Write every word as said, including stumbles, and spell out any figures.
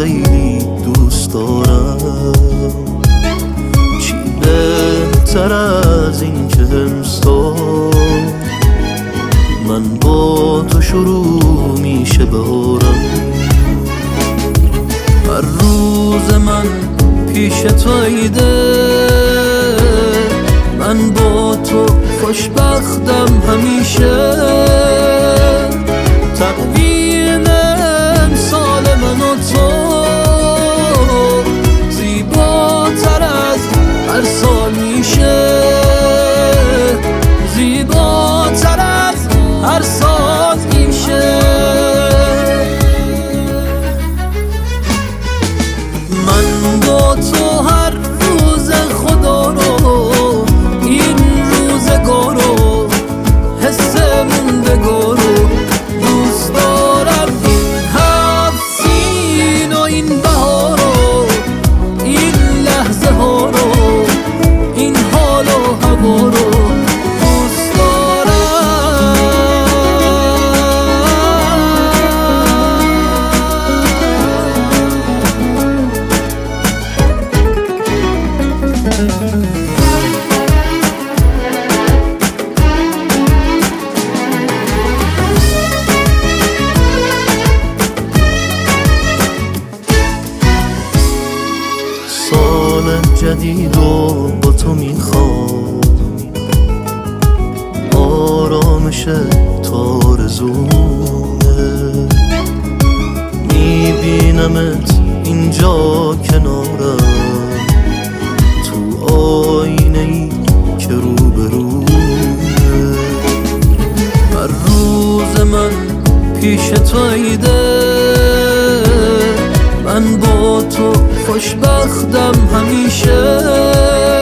خیلی دوست دارم. چی بهتر از این که امسال من با تو شروع میشه بهارم. هر روز من پیش تو عیده، من با تو خوشبختم همیشه. تقویم امسال من و تو زیباتر از هر سال میشه، زیباتر از هر سال میشه. من با تو هر روز خدا رو، این روزگار رو، حس موندگار رو دوست دارم. این هفت سین و این بهار رو، این لحظه ها رو، این حال و هوا رو دوست دارم. سال جدید رو با تو میخوام، آرامش تارزونه. میبینمت اینجا کنارم، تو آینه ای که روبرومه. هر روز من پیش تو عیده، من با تو خوشبختم همیشه.